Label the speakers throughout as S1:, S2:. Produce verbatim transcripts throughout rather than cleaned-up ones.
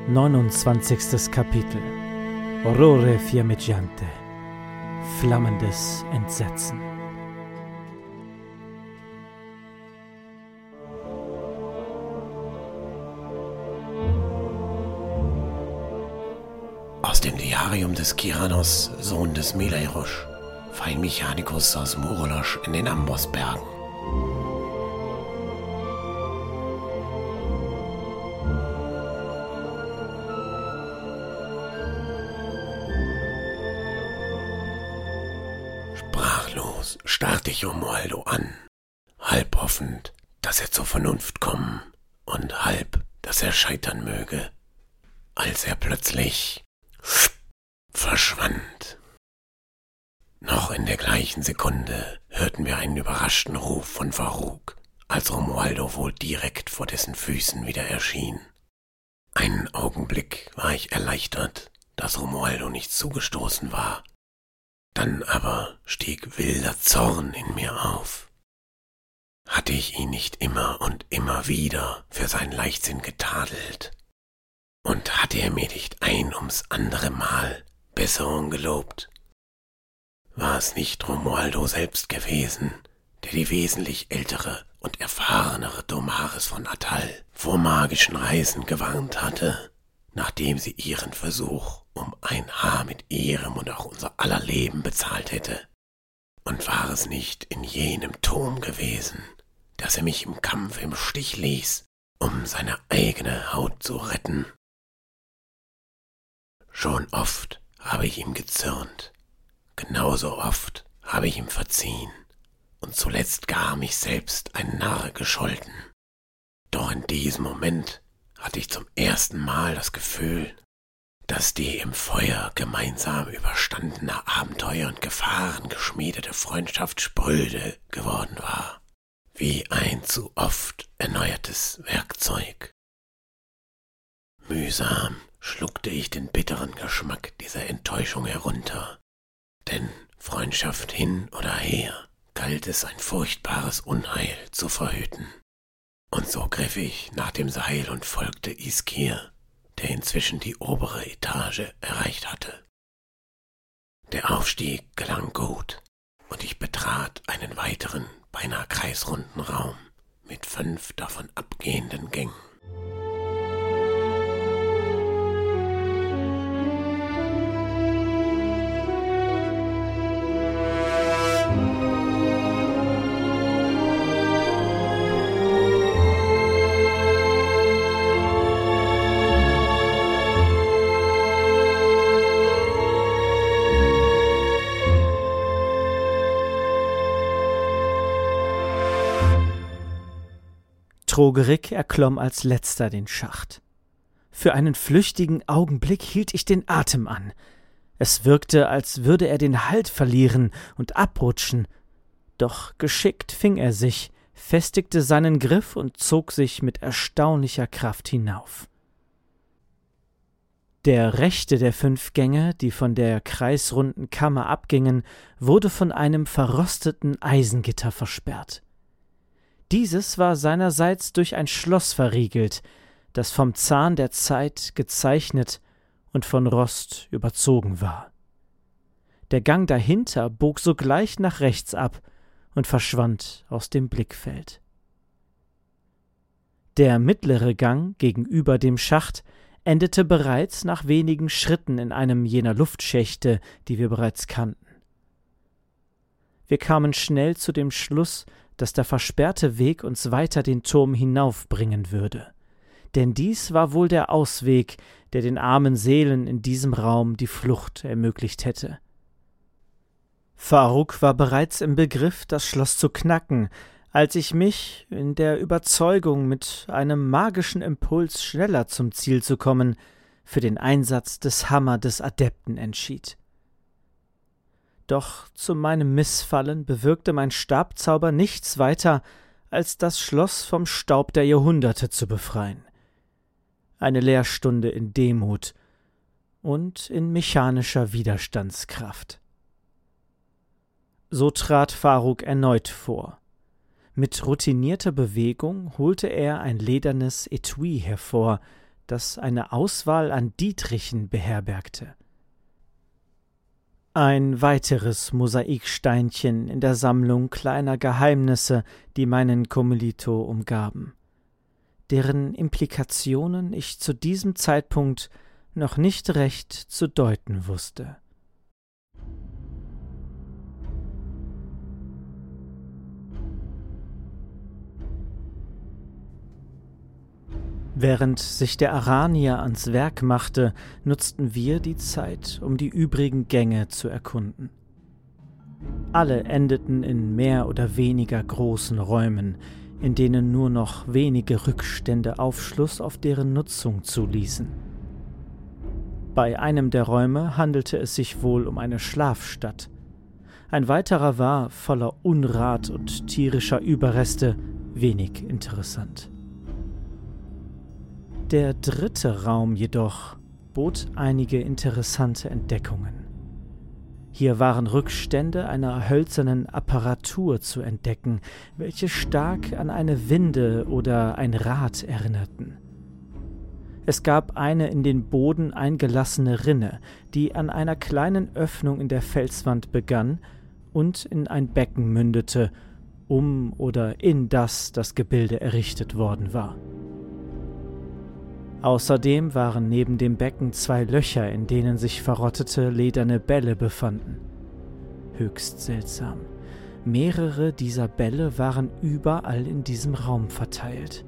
S1: neunundzwanzigstes Kapitel. Orrore fiammeggiante. Flammendes Entsetzen.
S2: Aus dem Diarium des Kiranos, Sohn des Meleirosch, Feinmechanikus aus Murolosch in den Ambosbergen. Sprachlos starrte ich Romualdo an, halb hoffend, dass er zur Vernunft kommen und halb, dass er scheitern möge, als er plötzlich verschwand. Noch in der gleichen Sekunde hörten wir einen überraschten Ruf von Faruk, als Romualdo wohl direkt vor dessen Füßen wieder erschien. Einen Augenblick war ich erleichtert, dass Romualdo nicht zugestoßen war. Dann aber stieg wilder Zorn in mir auf. Hatte ich ihn nicht immer und immer wieder für seinen Leichtsinn getadelt? Und hatte er mir nicht ein ums andere Mal Besserung gelobt? War es nicht Romualdo selbst gewesen, der die wesentlich ältere und erfahrenere Domaris von Atal vor magischen Reisen gewarnt hatte, nachdem sie ihren Versuch um ein Haar mit ihrem und auch unser aller Leben bezahlt hätte? Und war es nicht in jenem Turm gewesen, dass er mich im Kampf im Stich ließ, um seine eigene Haut zu retten? Schon oft habe ich ihm gezürnt, genauso oft habe ich ihm verziehen und zuletzt gar mich selbst ein Narr gescholten. Doch in diesem Moment hatte ich zum ersten Mal das Gefühl, dass die im Feuer gemeinsam überstandene Abenteuer und Gefahren geschmiedete Freundschaft spröde geworden war, wie ein zu oft erneuertes Werkzeug. Mühsam schluckte ich den bitteren Geschmack dieser Enttäuschung herunter, denn Freundschaft hin oder her galt es, ein furchtbares Unheil zu verhüten. Und so griff ich nach dem Seil und folgte Iskir, der inzwischen die obere Etage erreicht hatte. Der Aufstieg gelang gut, und ich betrat einen weiteren, beinahe kreisrunden Raum mit fünf davon abgehenden Gängen.
S1: Trogerik erklomm als letzter den Schacht. Für einen flüchtigen Augenblick hielt ich den Atem an. Es wirkte, als würde er den Halt verlieren und abrutschen. Doch geschickt fing er sich, festigte seinen Griff und zog sich mit erstaunlicher Kraft hinauf. Der rechte der fünf Gänge, die von der kreisrunden Kammer abgingen, wurde von einem verrosteten Eisengitter versperrt. Dieses war seinerseits durch ein Schloss verriegelt, das vom Zahn der Zeit gezeichnet und von Rost überzogen war. Der Gang dahinter bog sogleich nach rechts ab und verschwand aus dem Blickfeld. Der mittlere Gang gegenüber dem Schacht endete bereits nach wenigen Schritten in einem jener Luftschächte, die wir bereits kannten. Wir kamen schnell zu dem Schluss, dass der versperrte Weg uns weiter den Turm hinaufbringen würde. Denn dies war wohl der Ausweg, der den armen Seelen in diesem Raum die Flucht ermöglicht hätte. Faruk war bereits im Begriff, das Schloss zu knacken, als ich mich, in der Überzeugung, mit einem magischen Impuls schneller zum Ziel zu kommen, für den Einsatz des Hammer des Adepten entschied. Doch zu meinem Missfallen bewirkte mein Stabzauber nichts weiter, als das Schloss vom Staub der Jahrhunderte zu befreien. Eine Lehrstunde in Demut und in mechanischer Widerstandskraft. So trat Faruk erneut vor. Mit routinierter Bewegung holte er ein ledernes Etui hervor, das eine Auswahl an Dietrichen beherbergte. Ein weiteres Mosaiksteinchen in der Sammlung kleiner Geheimnisse, die meinen Kommilito umgaben, deren Implikationen ich zu diesem Zeitpunkt noch nicht recht zu deuten wusste. Während sich der Aranier ans Werk machte, nutzten wir die Zeit, um die übrigen Gänge zu erkunden. Alle endeten in mehr oder weniger großen Räumen, in denen nur noch wenige Rückstände Aufschluss auf deren Nutzung zuließen. Bei einem der Räume handelte es sich wohl um eine Schlafstatt. Ein weiterer war, voller Unrat und tierischer Überreste, wenig interessant. Der dritte Raum jedoch bot einige interessante Entdeckungen. Hier waren Rückstände einer hölzernen Apparatur zu entdecken, welche stark an eine Winde oder ein Rad erinnerten. Es gab eine in den Boden eingelassene Rinne, die an einer kleinen Öffnung in der Felswand begann und in ein Becken mündete, um oder in das das Gebilde errichtet worden war. Außerdem waren neben dem Becken zwei Löcher, in denen sich verrottete lederne Bälle befanden. Höchst seltsam. Mehrere dieser Bälle waren überall in diesem Raum verteilt.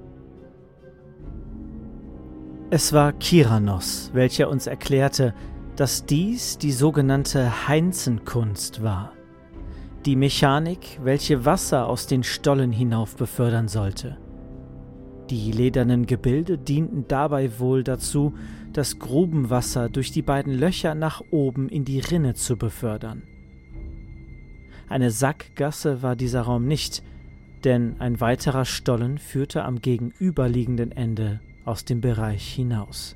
S1: Es war Kiranos, welcher uns erklärte, dass dies die sogenannte Heinzenkunst war. Die Mechanik, welche Wasser aus den Stollen hinauf befördern sollte. Die ledernen Gebilde dienten dabei wohl dazu, das Grubenwasser durch die beiden Löcher nach oben in die Rinne zu befördern. Eine Sackgasse war dieser Raum nicht, denn ein weiterer Stollen führte am gegenüberliegenden Ende aus dem Bereich hinaus.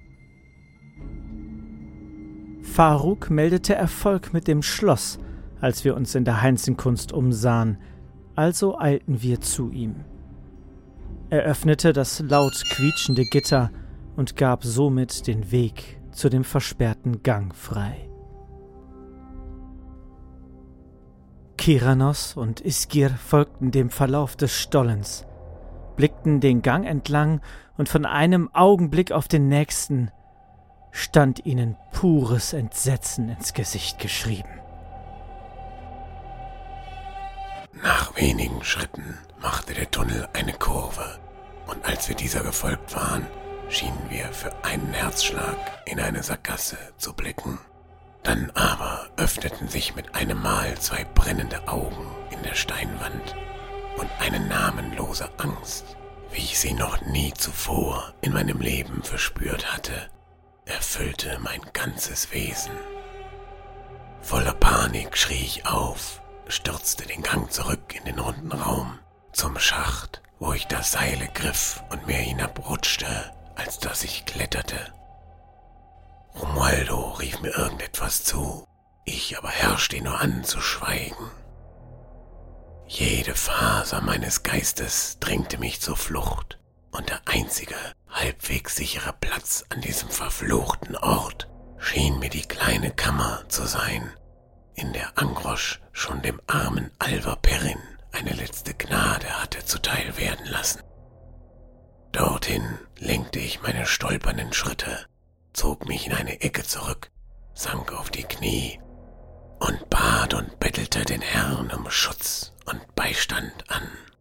S1: Faruk meldete Erfolg mit dem Schloss, als wir uns in der Heinzenkunst umsahen, also eilten wir zu ihm. Er öffnete das laut quietschende Gitter und gab somit den Weg zu dem versperrten Gang frei. Kiranos und Iskir folgten dem Verlauf des Stollens, blickten den Gang entlang und von einem Augenblick auf den nächsten stand ihnen pures Entsetzen ins Gesicht geschrieben.
S2: Nach wenigen Schritten machte der Tunnel eine Kurve, und als wir dieser gefolgt waren, schienen wir für einen Herzschlag in eine Sackgasse zu blicken. Dann aber öffneten sich mit einem Mal zwei brennende Augen in der Steinwand, und eine namenlose Angst, wie ich sie noch nie zuvor in meinem Leben verspürt hatte, erfüllte mein ganzes Wesen. Voller Panik schrie ich auf, stürzte den Gang zurück in den runden Raum, zum Schacht, wo ich das Seil griff und mehr hinabrutschte, als dass ich kletterte. Romualdo rief mir irgendetwas zu, ich aber herrschte ihn nur an zu schweigen. Jede Faser meines Geistes drängte mich zur Flucht, und der einzige, halbwegs sichere Platz an diesem verfluchten Ort schien mir die kleine Kammer zu sein, in der Angrosch schon dem armen Alva Perrin eine letzte Gnade hatte zuteil werden lassen. Dorthin lenkte ich meine stolpernden Schritte, zog mich in eine Ecke zurück, sank auf die Knie und bat und bettelte den Herrn um Schutz und Beistand an.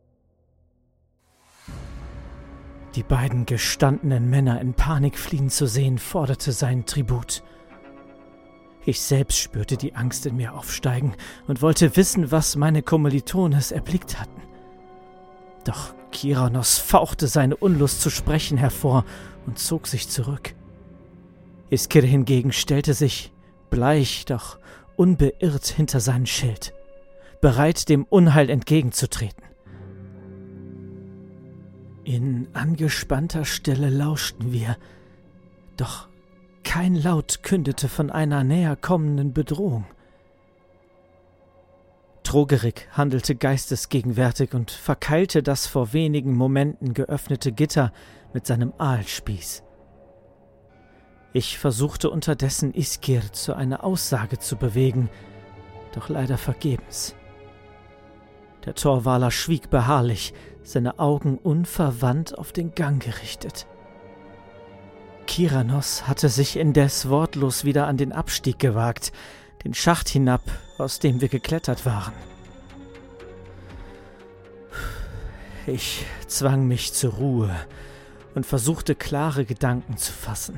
S1: Die beiden gestandenen Männer in Panik fliehen zu sehen, forderte seinen Tribut. Ich selbst spürte die Angst in mir aufsteigen und wollte wissen, was meine Kommilitones erblickt hatten. Doch Kiranos fauchte seine Unlust zu sprechen hervor und zog sich zurück. Iskir hingegen stellte sich, bleich, doch unbeirrt hinter seinen Schild, bereit, dem Unheil entgegenzutreten. In angespannter Stille lauschten wir, doch kein Laut kündete von einer näher kommenden Bedrohung. Trogerik handelte geistesgegenwärtig und verkeilte das vor wenigen Momenten geöffnete Gitter mit seinem Aalspieß. Ich versuchte unterdessen Iskir zu einer Aussage zu bewegen, doch leider vergebens. Der Torwaler schwieg beharrlich, seine Augen unverwandt auf den Gang gerichtet. Kiranos hatte sich indes wortlos wieder an den Abstieg gewagt, den Schacht hinab, aus dem wir geklettert waren. Ich zwang mich zur Ruhe und versuchte, klare Gedanken zu fassen.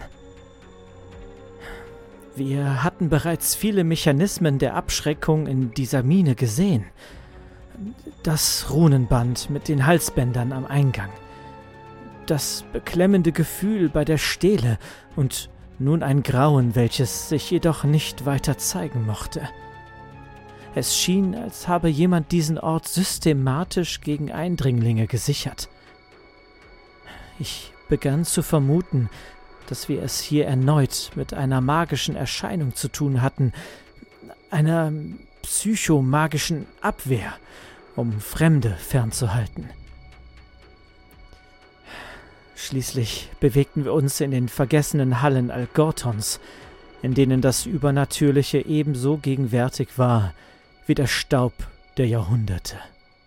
S1: Wir hatten bereits viele Mechanismen der Abschreckung in dieser Mine gesehen. Das Runenband mit den Halsbändern am Eingang, das beklemmende Gefühl bei der Stele und nun ein Grauen, welches sich jedoch nicht weiter zeigen mochte. Es schien, als habe jemand diesen Ort systematisch gegen Eindringlinge gesichert. Ich begann zu vermuten, dass wir es hier erneut mit einer magischen Erscheinung zu tun hatten, einer psychomagischen Abwehr, um Fremde fernzuhalten. Schließlich bewegten wir uns in den vergessenen Hallen Algortons, in denen das Übernatürliche ebenso gegenwärtig war wie der Staub der Jahrhunderte.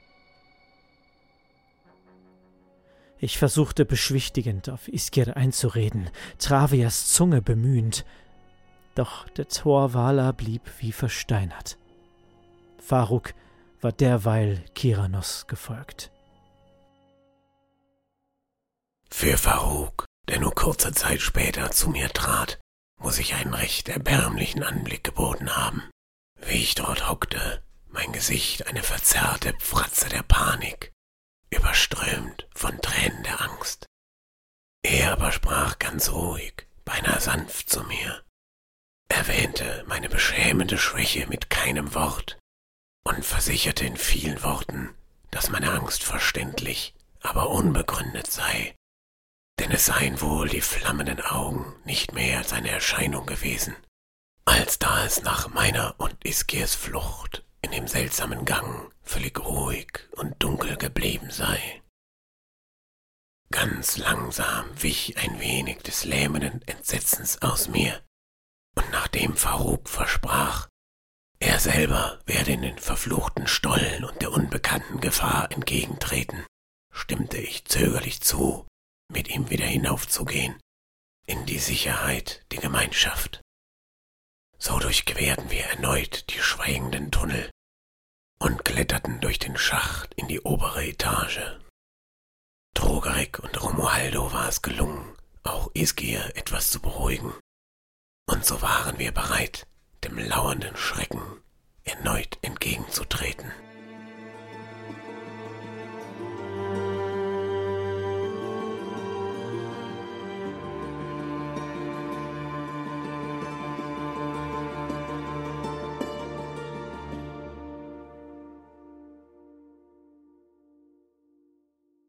S1: Ich versuchte beschwichtigend auf Iskir einzureden, Travias Zunge bemühend, doch der Torwaler blieb wie versteinert. Faruk war derweil Kiranos gefolgt.
S2: Für Faruk, der nur kurze Zeit später zu mir trat, muss ich einen recht erbärmlichen Anblick geboten haben. Wie ich dort hockte, mein Gesicht eine verzerrte Fratze der Panik, überströmt von Tränen der Angst. Er aber sprach ganz ruhig, beinahe sanft zu mir, erwähnte meine beschämende Schwäche mit keinem Wort und versicherte in vielen Worten, dass meine Angst verständlich, aber unbegründet sei, denn es seien wohl die flammenden Augen nicht mehr als eine Erscheinung gewesen, als da es nach meiner und Iskirs Flucht in dem seltsamen Gang völlig ruhig und dunkel geblieben sei. Ganz langsam wich ein wenig des lähmenden Entsetzens aus mir, und nachdem Faruk versprach, er selber werde in den verfluchten Stollen und der unbekannten Gefahr entgegentreten, stimmte ich zögerlich zu, mit ihm wieder hinaufzugehen, in die Sicherheit, die Gemeinschaft. So durchquerten wir erneut die schweigenden Tunnel und kletterten durch den Schacht in die obere Etage. Drogerik und Romualdo war es gelungen, auch Iskir etwas zu beruhigen, und so waren wir bereit, dem lauernden Schrecken erneut entgegenzutreten.